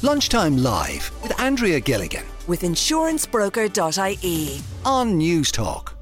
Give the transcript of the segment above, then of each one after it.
Lunchtime Live with Andrea Gilligan with insurancebroker.ie on News Talk.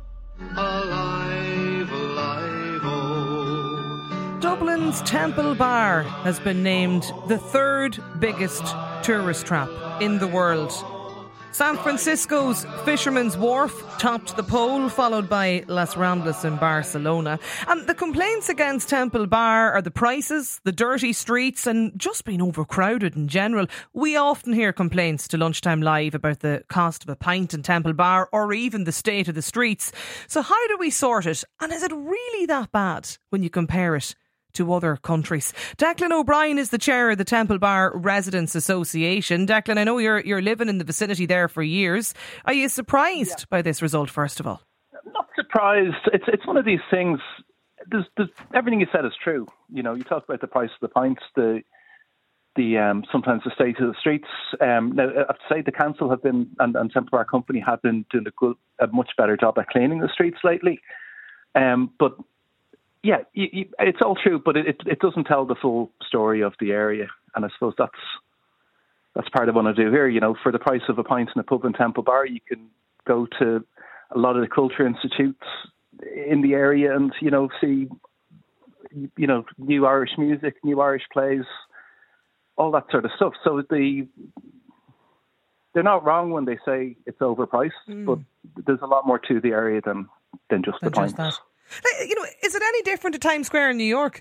Alive, alive, oh. Dublin's Temple Bar has been named the third biggest tourist trap in the world. San Francisco's Fisherman's Wharf topped the poll, followed by Las Ramblas in Barcelona. And the complaints against Temple Bar are the prices, the dirty streets and just being overcrowded in general. We often hear complaints to Lunchtime Live about the cost of a pint in Temple Bar or even the state of the streets. So how do we sort it? And is it really that bad when you compare it to other countries? Declan O'Brien is the chair of the Temple Bar Residents Association. Declan, I know you're living in the vicinity there for years. Are you surprised by this result, first of all? Not surprised. It's one of these things. There's everything you said is true. You know, you talk about the price of the pints, the sometimes the state of the streets. Now, I have to say the council have been and Temple Bar Company have been doing a much better job at cleaning the streets lately. But yeah, it's all true, but it doesn't tell the full story of the area, and I suppose that's part of what I do here. You know, for the price of a pint in a pub in Temple Bar, you can go to a lot of the culture institutes in the area and see new Irish music, new Irish plays, all that sort of stuff. So they're not wrong when they say it's overpriced, but there's a lot more to the area than just the pints. That. Is it any different to Times Square in New York?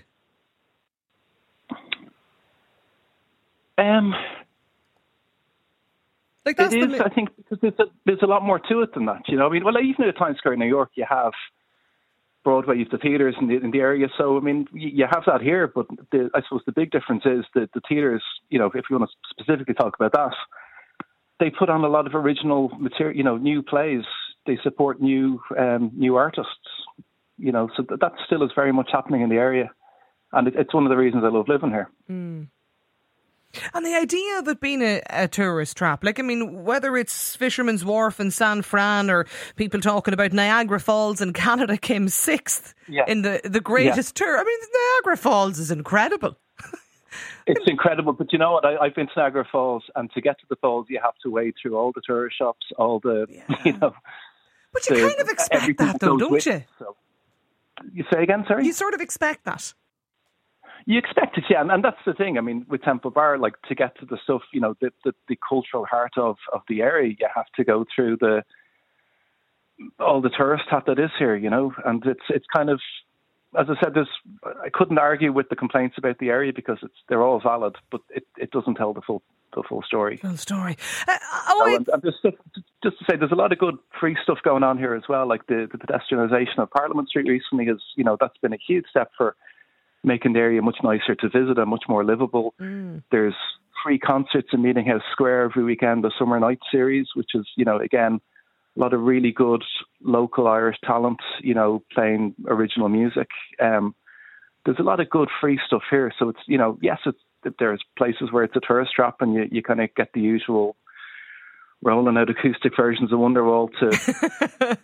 It is, I think, because there's a lot more to it than that. You know, I mean, well, even at Times Square in New York, you have Broadway, you have the theatres in the area. So, I mean, you have that here, but I suppose the big difference is that the theatres, if you want to specifically talk about that, they put on a lot of original material, new plays. They support new artists. So that still is very much happening in the area. And it's one of the reasons I love living here. Mm. And the idea of it being a tourist trap, whether it's Fisherman's Wharf in San Fran or people talking about Niagara Falls in Canada came sixth in the greatest tour. I mean, Niagara Falls is incredible. It's incredible, but you know what? I've been to Niagara Falls, and to get to the falls, you have to wade through all the tourist shops, all the, But you kind of expect that though, don't you? So. You say again, sorry? You sort of expect that. You expect it, yeah. And that's the thing. I mean, with Temple Bar, to get to the stuff, the cultural heart of the area, you have to go through all the tourist hat that is here, And it's kind of, as I said, I couldn't argue with the complaints about the area because they're all valid, but it doesn't tell the full story. Full story. And just to say, there's a lot of good free stuff going on here as well, like the pedestrianisation of Parliament Street recently is, that's been a huge step for making the area much nicer to visit and much more livable. There's free concerts in Meeting House Square every weekend, the Summer Night series, which is, again, a lot of really good local Irish talent, playing original music. There's a lot of good free stuff here. So it's, yes, there's places where it's a tourist trap and you kind of get the usual rolling out acoustic versions of Wonderwall to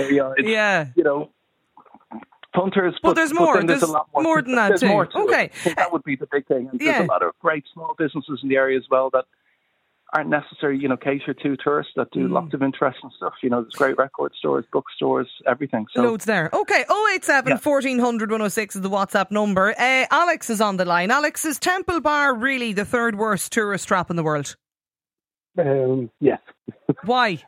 punters. Well, there's more. There's a lot more than that there's too. More to okay. it. That would be the big thing. And there's a lot of great small businesses in the area as well that aren't necessarily, cater to tourists, that do lots of interesting stuff. There's great record stores, bookstores, everything. So loads there. Okay, 087 1400 106 is the WhatsApp number. Alex is on the line. Alex, is Temple Bar really the third worst tourist trap in the world? Yes. Why?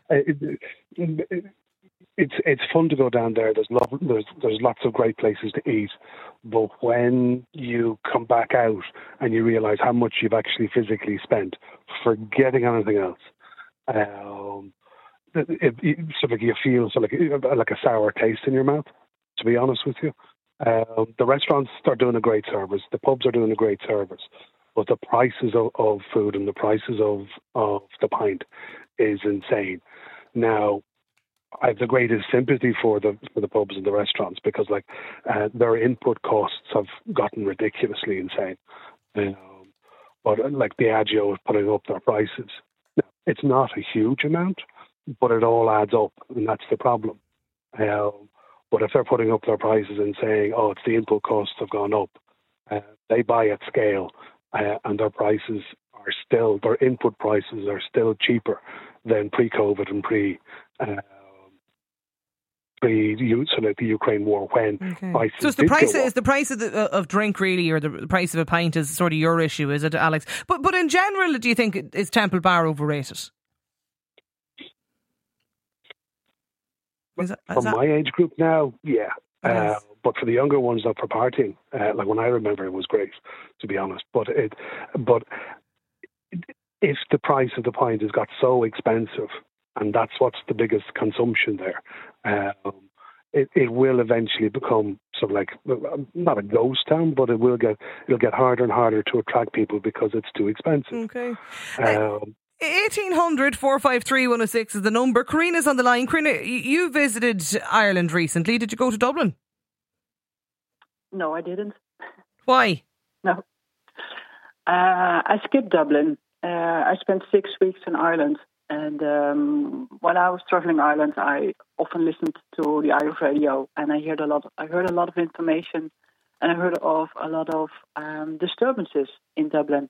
It's fun to go down there. There's lots of great places to eat, but when you come back out and you realise how much you've actually physically spent, forgetting anything else, you feel like a sour taste in your mouth. To be honest with you, the restaurants are doing a great service, the pubs are doing a great service, but the prices of food and the prices of the pint is insane. Now, I have the greatest sympathy for the pubs and the restaurants because their input costs have gotten ridiculously insane. But Diageo is putting up their prices. Now, it's not a huge amount, but it all adds up, and that's the problem. But if they're putting up their prices and saying, "Oh, it's the input costs have gone up," they buy at scale, and their prices are their input prices are still cheaper than pre-COVID and pre the Ukraine war when prices. So it's the price of drink really, or the price of a pint is sort of your issue, is it, Alex? But in general, do you think is Temple Bar overrated? From my age group now, yeah. Yes. But for the younger ones, not for partying, like when I remember, it was great, to be honest. But if the price of the pint has got so expensive, and that's what's the biggest consumption there, it will eventually become sort of like, not a ghost town, but it'll get harder and harder to attract people because it's too expensive. Okay. 1800 453 106 is the number. Karina's on the line. Karina, you visited Ireland recently. Did you go to Dublin? No, I didn't. Why? No. I skipped Dublin. I spent 6 weeks in Ireland. And when I was traveling Ireland, I often listened to the Irish radio, and I heard a lot of information, and I heard of a lot of disturbances in Dublin.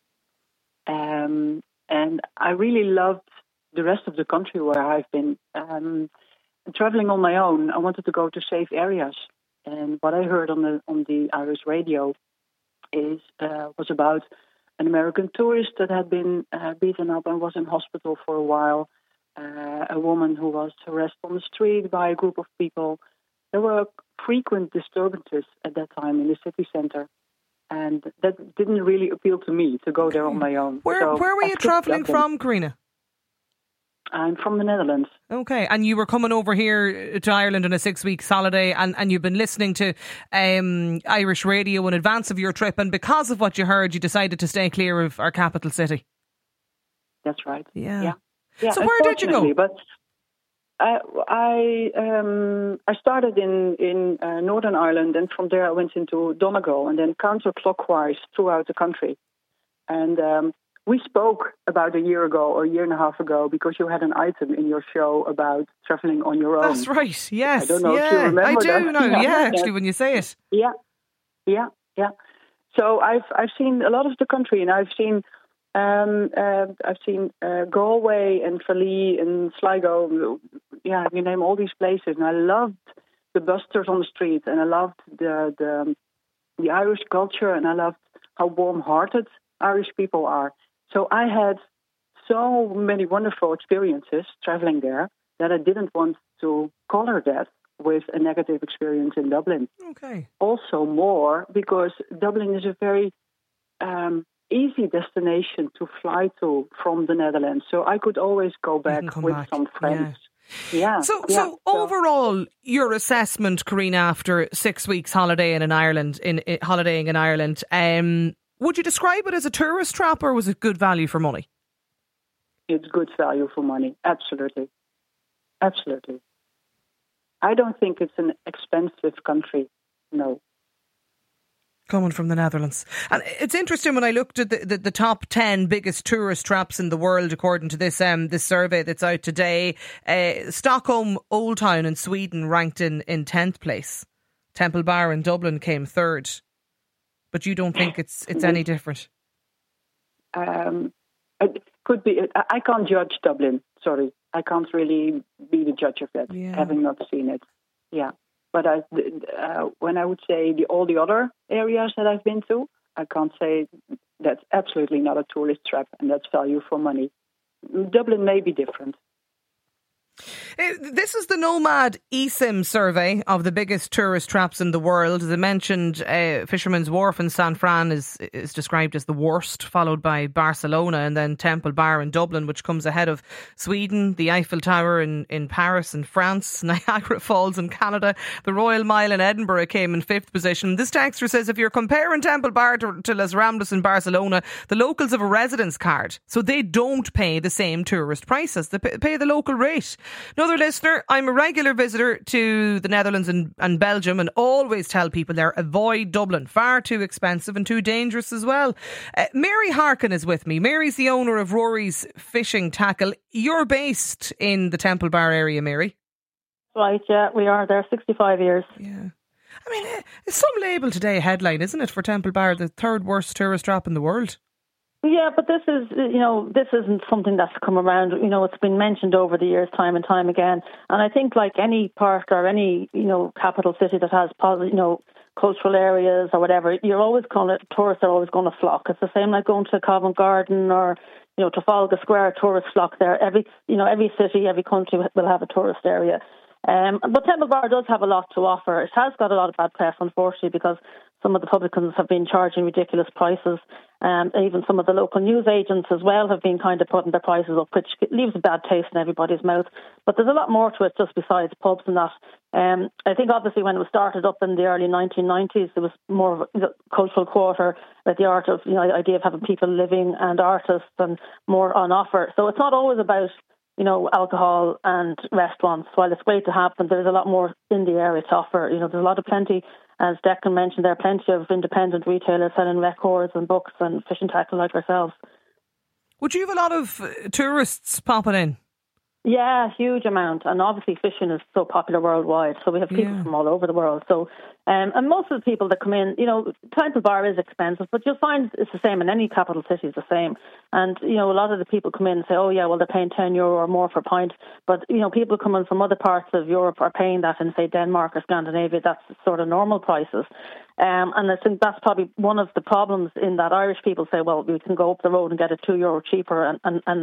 And I really loved the rest of the country where I've been. Traveling on my own, I wanted to go to safe areas. And what I heard on the Irish radio was about an American tourist that had been beaten up and was in hospital for a while. A woman who was harassed on the street by a group of people. There were frequent disturbances at that time in the city centre. And that didn't really appeal to me to go there on my own. Where were you travelling from, Karina? I'm from the Netherlands. Okay, and you were coming over here to Ireland on a 6 weeks holiday, and you've been listening to Irish radio in advance of your trip, and because of what you heard, you decided to stay clear of our capital city. That's right. Yeah. So where did you go? But I started in Northern Ireland, and from there I went into Donegal, and then counterclockwise throughout the country. And we spoke about a year ago or a year and a half ago because you had an item in your show about travelling on your own. That's right. Yes. I don't know if you remember I do that. know. Yeah, actually, when you say it. Yeah. So I've seen a lot of the country, and I've seen Galway and Tralee and Sligo. Yeah, you name all these places, and I loved the busters on the street, and I loved the Irish culture, and I loved how warm-hearted Irish people are. So I had so many wonderful experiences traveling there that I didn't want to color that with a negative experience in Dublin. Okay. Also more because Dublin is a very easy destination to fly to from the Netherlands. So I could always go back with some friends. Yeah. So overall, your assessment, Karina, after 6 weeks holidaying in Ireland, would you describe it as a tourist trap, or was it good value for money? It's good value for money. Absolutely. Absolutely. I don't think it's an expensive country. No. Coming from the Netherlands. And it's interesting when I looked at the top 10 biggest tourist traps in the world, according to this survey that's out today. Stockholm Old Town in Sweden ranked in 10th place. Temple Bar in Dublin came 3rd. But you don't think it's any different? It could be. I can't judge Dublin. Sorry. I can't really be the judge of that, having not seen it. Yeah. But when I would say all the other areas that I've been to, I can't say that's absolutely not a tourist trap, and that's value for money. Dublin may be different. This is the Nomad eSIM survey of the biggest tourist traps in the world. As I mentioned, Fisherman's Wharf in San Fran is described as the worst, followed by Barcelona, and then Temple Bar in Dublin, which comes ahead of Sweden, the Eiffel Tower in Paris and France, Niagara Falls in Canada, the Royal Mile in Edinburgh came in 5th position. This texter says if you're comparing Temple Bar to Les Ramblas in Barcelona, the locals have a residence card, so they don't pay the same tourist prices. They pay the local rate. Another listener, I'm a regular visitor to the Netherlands and Belgium and always tell people there, avoid Dublin. Far too expensive and too dangerous as well. Mary Harkin is with me. Mary's the owner of Rory's Fishing Tackle. You're based in the Temple Bar area, Mary. Right, yeah, we are there 65 years. Yeah. I mean, it's some label today, a headline, isn't it, for Temple Bar, the 3rd worst tourist trap in the world? Yeah, but this isn't something that's come around. It's been mentioned over the years, time and time again. And I think, like any park or any, capital city that has, cultural areas or whatever, tourists are always going to flock. It's the same like going to Covent Garden or, Trafalgar Square, tourists flock there. Every city, every country will have a tourist area. But Temple Bar does have a lot to offer. It has got a lot of bad press, unfortunately, because some of the publicans have been charging ridiculous prices. Even some of the local news agents as well have been kind of putting their prices up, which leaves a bad taste in everybody's mouth. But there's a lot more to it just besides pubs and that. I think obviously when it was started up in the early 1990s, there was more of a cultural quarter, like the art of, the idea of having people living and artists and more on offer. So it's not always about alcohol and restaurants. While it's great to have them, there's a lot more in the area to offer. There's plenty, as Declan mentioned, there are plenty of independent retailers selling records and books and fishing tackle like ourselves. Would you have a lot of tourists popping in? Yeah, huge amount. And obviously fishing is so popular worldwide. So we have people from all over the world. So, and most of the people that come in, Temple Bar is expensive, but you'll find it's the same in any capital city, it's the same. And, a lot of the people come in and say, oh yeah, well, they're paying €10 or more for a pint. But, people coming from other parts of Europe are paying that in, say, Denmark or Scandinavia. That's sort of normal prices. And I think that's probably one of the problems in that Irish people say, well, we can go up the road and get it €2 cheaper,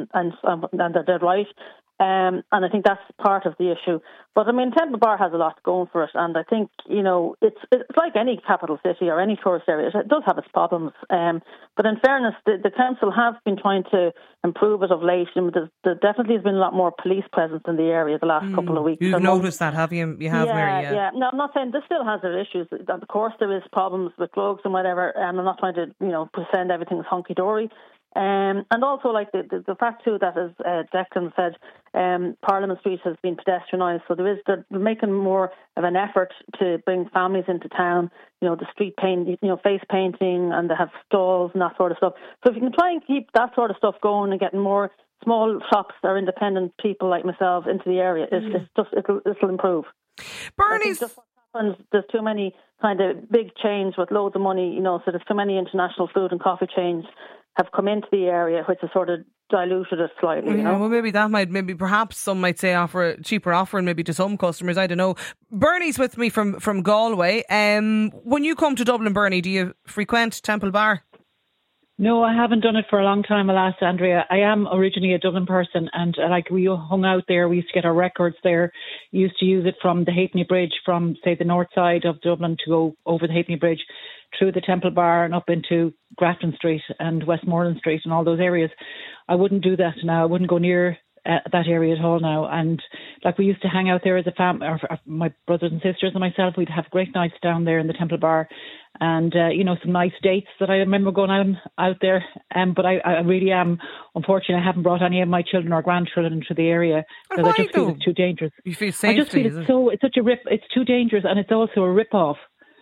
and they're dead right. And I think that's part of the issue. But I mean, Temple Bar has a lot going for it, and I think it's like any capital city or any tourist area. It does have its problems. But in fairness, the council have been trying to improve it of late. There definitely has been a lot more police presence in the area the last couple of weeks. You've noticed that, have you? You have, Mary. Yeah. No, I'm not saying this still has their issues. Of course, there is problems with drugs and whatever. And I'm not trying to pretend everything's hunky dory. And also, like the fact too that, as Declan said, Parliament Street has been pedestrianised, so they're making more of an effort to bring families into town. The street paint, face painting, and they have stalls and that sort of stuff. So if you can try and keep that sort of stuff going and getting more small shops or independent people like myself into the area, it'll improve. Bernie's. There's too many kind of big chains with loads of money, so there's too many international food and coffee chains have come into the area, which has sort of diluted it slightly. Well, maybe perhaps some might say offer a cheaper offering maybe to some customers. I don't know. Bernie's with me from Galway. When you come to Dublin, Bernie, do you frequent Temple Bar? No, I haven't done it for a long time, alas, Andrea. I am originally a Dublin person, and we hung out there. We used to get our records there. We used to use it from the Halfpenny Bridge, from, say, the north side of Dublin, to go over the Halfpenny Bridge through the Temple Bar and up into Grafton Street and Westmoreland Street and all those areas. I wouldn't do that now. I wouldn't go near that area at all now. And we used to hang out there as a family, or my brothers and sisters and myself. We'd have great nights down there in the Temple Bar, and some nice dates that I remember going out there. But I really am, unfortunately, I haven't brought any of my children or grandchildren into the area because I just feel it's too dangerous. You feel safety? I just feel it's such a rip. It's too dangerous, and it's also a rip off.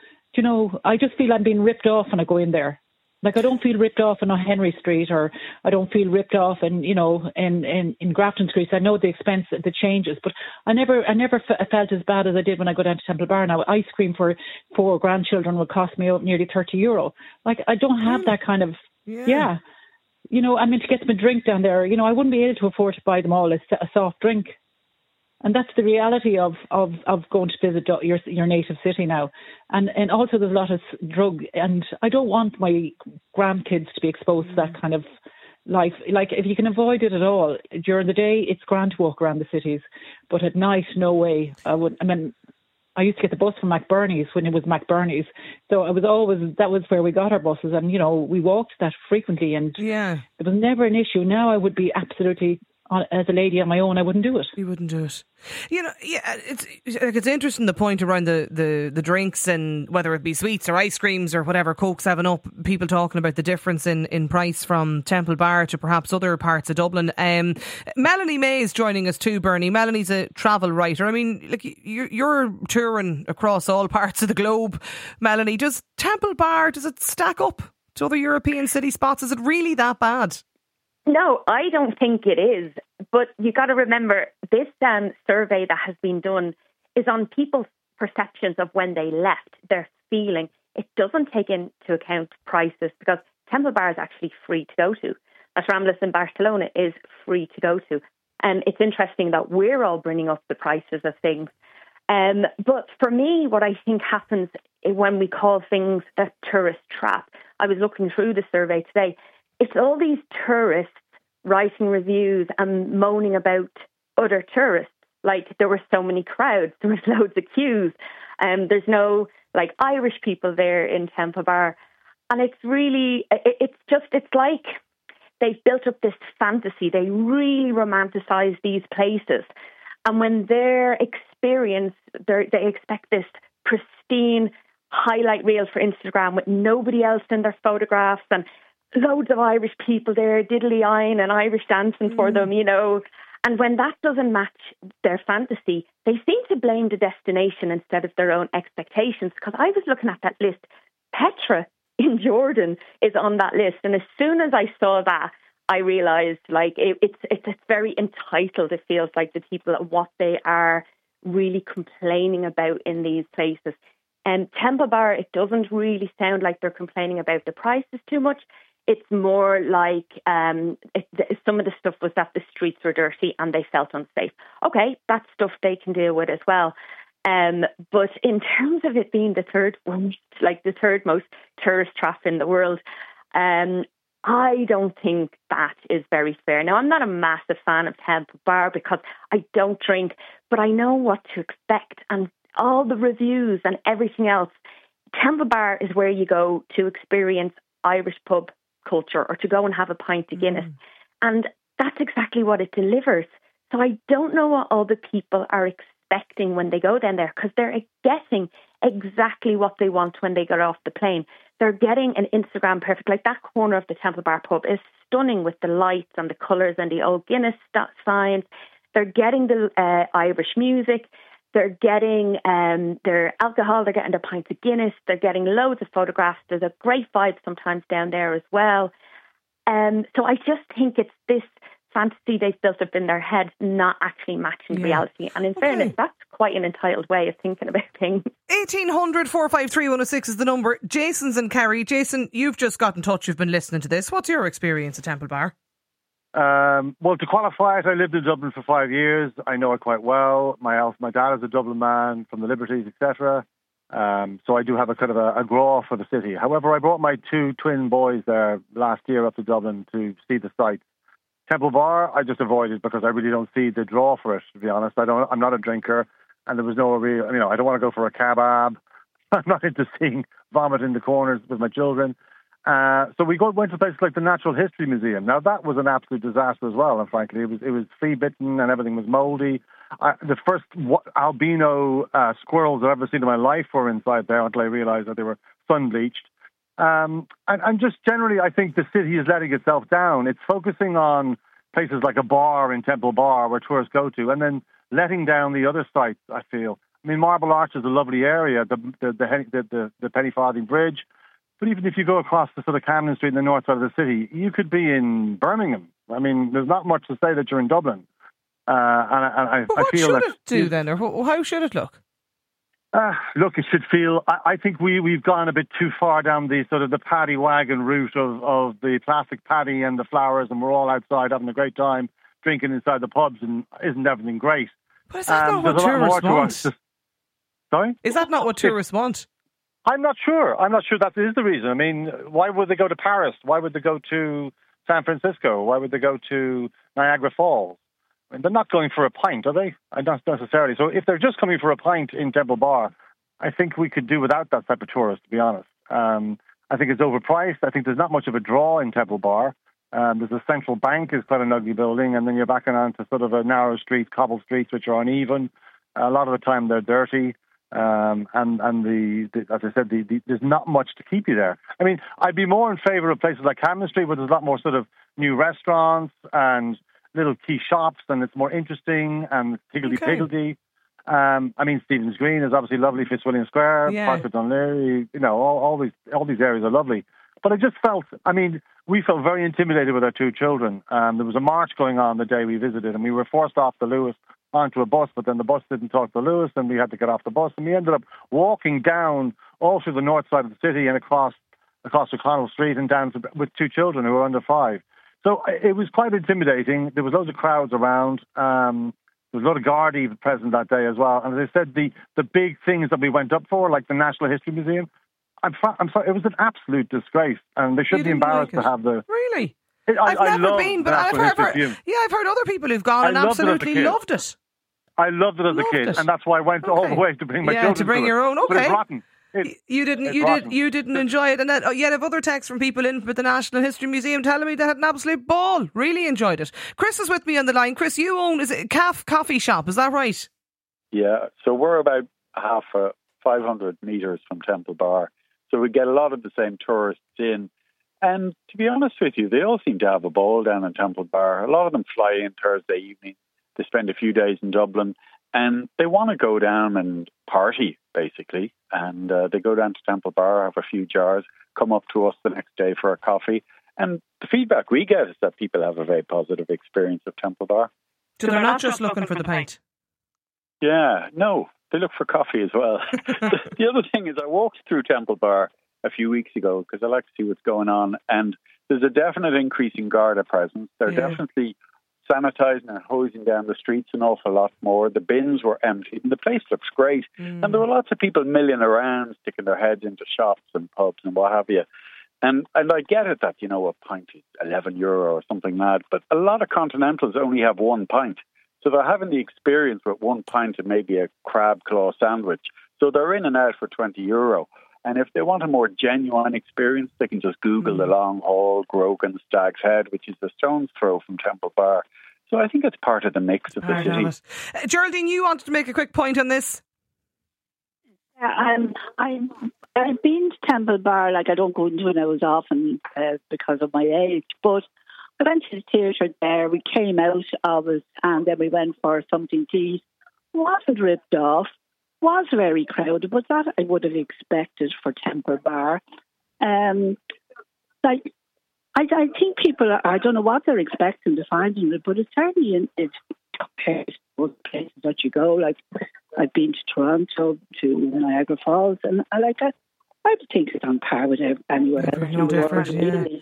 I just feel I'm being ripped off when I go in there. I don't feel ripped off in Henry Street, or I don't feel ripped off in Grafton Street. I know the expense, the changes, but I never felt as bad as I did when I go down to Temple Bar now. Ice cream for 4 grandchildren will cost me nearly €30. I don't have that kind of, yeah. To get them a drink down there, I wouldn't be able to afford to buy them all a soft drink. And that's the reality of going to visit your native city now. And also there's a lot of drug, and I don't want my grandkids to be exposed to that kind of life. If you can avoid it at all, during the day it's grand to walk around the cities, but at night, no way. I used to get the bus from McBurney's when it was McBurney's. So that was where we got our buses, and, we walked that frequently, and there was never an issue. Now I would be absolutely, as a lady on my own, I wouldn't do it. You wouldn't do it. It's interesting, the point around the drinks, and whether it be sweets or ice creams or whatever, Coke 7-Up, people talking about the difference in price from Temple Bar to perhaps other parts of Dublin. Melanie May is joining us too, Bernie. Melanie's a travel writer. I mean, you're touring across all parts of the globe, Melanie. Does Temple Bar, does it stack up to other European city spots? Is it really that bad? No, I don't think it is. But you got to remember, this survey that has been done is on people's perceptions of when they left, their feeling. It doesn't take into account prices, because Temple Bar is actually free to go to. Las Ramblas in Barcelona is free to go to. And it's interesting that we're all bringing up the prices of things. But for me, what I think happens when we call things a tourist trap, I was looking through the survey today, it's all these tourists writing reviews and moaning about other tourists. Like, there were so many crowds, there was loads of queues. There's no, like, Irish people there in Temple Bar. And it's really, it's like they've built up this fantasy. They really romanticize these places. And when their experience, they expect this pristine highlight reel for Instagram with nobody else in their photographs and loads of Irish people there, diddly-eyeing and Irish dancing for them, you know. And when that doesn't match their fantasy, they seem to blame the destination instead of their own expectations. Because I was looking at that list, Petra in Jordan is on that list. And as soon as I saw that, I realised, like, it's very entitled, it feels like, the people at what they are really complaining about in these places. And Temple Bar, it doesn't really sound like they're complaining about the prices too much. It's more like some of the stuff was that the streets were dirty and they felt unsafe. Okay, that's stuff they can deal with as well. But in terms of it being the third most tourist trap in the world, I don't think that is very fair. Now, I'm not a massive fan of Temple Bar because I don't drink, but I know what to expect. And all the reviews and everything else, Temple Bar is where you go to experience Irish pub culture or to go and have a pint of Guinness. And that's exactly what it delivers. So I don't know what all the people are expecting when they go down there, because they're getting exactly what they want when they get off the plane. They're getting an Instagram perfect, like that corner of the Temple Bar pub is stunning with the lights and the colours and the old Guinness signs. They're getting the Irish music. They're getting their alcohol. They're getting their pints of Guinness. They're getting loads of photographs. There's a great vibe sometimes down there as well. So I just think it's this fantasy they've built up in their head not actually matching reality. And in fairness, that's quite an entitled way of thinking about things. 1800 453 106 is the number. Jason's in Kerry. Jason, you've just got in touch. You've been listening to this. What's your experience at Temple Bar? Well, to qualify it, I lived in Dublin for 5 years. I know it quite well. My dad is a Dublin man from the Liberties, etc. So I do have a kind of a draw for the city. However, I brought my two twin boys there last year up to Dublin to see the sights. Temple Bar, I just avoided because I really don't see the draw for it, to be honest. I'm not a drinker, and there was no real, I don't want to go for a kebab. I'm not into seeing vomit in the corners with my children. So we went to places like the Natural History Museum. Now, that was an absolute disaster as well, and frankly, it was flea-bitten and everything was mouldy. The first albino squirrels I've ever seen in my life were inside there until I realised that they were sun-bleached. And just generally, I think the city is letting itself down. It's focusing on places like a bar in Temple Bar where tourists go to, and then letting down the other sites, I feel. I mean, Marble Arch is a lovely area, the Penny Farthing Bridge. But even if you go across the sort of Camden Street in the north side of the city, you could be in Birmingham. I mean, there's not much to say that you're in Dublin. I feel what should it do then, or how should it look? Look, it should feel. I think we've gone a bit too far down the sort of the paddy wagon route of the plastic paddy and the flowers, and we're all outside having a great time drinking inside the pubs, and isn't everything great? But is that not what tourists want? Sorry? Is that not what tourists want? I'm not sure. I'm not sure that is the reason. I mean, why would they go to Paris? Why would they go to San Francisco? Why would they go to Niagara Falls? I mean, they're not going for a pint, are they? Not necessarily. So if they're just coming for a pint in Temple Bar, I think we could do without that type of tourist, to be honest. I think it's overpriced. I think there's not much of a draw in Temple Bar. There's a central bank, is quite an ugly building, and then you're backing onto sort of a narrow street, cobbled streets, which are uneven. A lot of the time they're dirty. And as I said, there's not much to keep you there. I mean, I'd be more in favour of places like Camden Street, where there's a lot more sort of new restaurants and little key shops, and it's more interesting and higgledy-piggledy. I mean, Stephen's Green is obviously lovely, Fitzwilliam Square, Park of Dunleary, all these areas are lovely. But I just felt, we felt very intimidated with our two children. There was a march going on the day we visited, and we were forced off the Lewis onto a bus, but then the bus didn't talk to Lewis, and we had to get off the bus, and we ended up walking down all through the north side of the city and across across O'Connell Street and down with 2 children who were under 5. So it was quite intimidating. There was loads of crowds around. There was a lot of Gardaí present that day as well. And as I said, the big things that we went up for, like the National History Museum, I'm sorry, it was an absolute disgrace. And they should be embarrassed to have the... Really? I've never been, but I've heard other people who've gone and absolutely loved it. I loved it as a kid, and that's why I went all the way to bring my children to bring your own. Okay, but it's rotten. You didn't enjoy it, and yet I've other texts from people in with the National History Museum telling me they had an absolute ball, really enjoyed it. Chris is with me on the line. Chris, you own, is it Calf Coffee Shop, is that right? Yeah, so we're about 500 metres from Temple Bar, so we get a lot of the same tourists in. And to be honest with you, they all seem to have a ball down in Temple Bar. A lot of them fly in Thursday evening. They spend a few days in Dublin, and they want to go down and party, basically. And they go down to Temple Bar, have a few jars, come up to us the next day for a coffee. And the feedback we get is that people have a very positive experience of Temple Bar. So they're not just looking for the pint? Yeah, no, they look for coffee as well. The other thing is I walked through Temple Bar a few weeks ago because I like to see what's going on. And there's a definite increase in Garda presence. They're definitely sanitising and hosing down the streets an awful lot more. The bins were emptied and the place looks great. And there were lots of people milling around, sticking their heads into shops and pubs and what have you. And I get it that, a pint is €11 or something mad, but a lot of continentals only have 1 pint. So they're having the experience with 1 pint and maybe a crab claw sandwich. So they're in and out for €20. And if they want a more genuine experience, they can just Google the Long Hall, Grogan, Stag's Head, which is a stone's throw from Temple Bar. So I think it's part of the mix of the city. Geraldine, you wanted to make a quick point on this? I've been to Temple Bar, I don't go into it as often because of my age, but I went to the theatre there, we came out of it, and then we went for something to eat. Wasn't ripped off. Was very crowded, but that I would have expected for Temple Bar. I think people, I don't know what they're expecting to find in it, but it's certainly it's compared to other places that you go. I've been to Toronto, to Niagara Falls, and I like that. I would think it's on par with anywhere else in the world.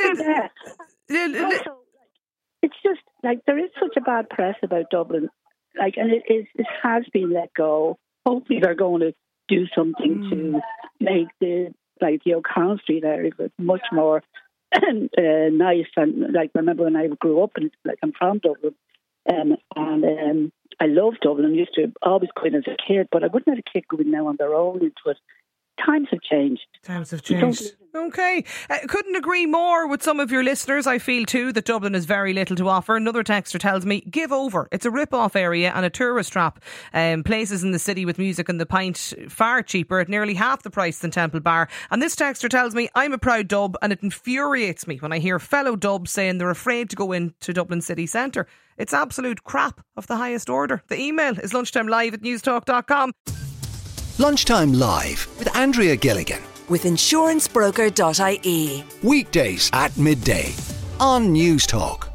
Also, it's just there is such a bad press about Dublin, and it has been let go. Hopefully they're going to do something to make the O'Connell Street area much more nice. And remember when I grew up, and I'm from Dublin, and I love Dublin. I used to always go in as a kid, but I wouldn't have a kid going now on their own into it. Times have changed. Okay. Couldn't agree more with some of your listeners. I feel too that Dublin has very little to offer. Another texter tells me, give over. It's a rip-off area and a tourist trap. Places in the city with music and the pint far cheaper at nearly half the price than Temple Bar. And this texter tells me, I'm a proud Dub and it infuriates me when I hear fellow Dubs saying they're afraid to go into Dublin city centre. It's absolute crap of the highest order. The email is lunchtimelive@newstalk.com. Lunchtime Live with Andrea Gilligan. With insurancebroker.ie. Weekdays at midday on Newstalk.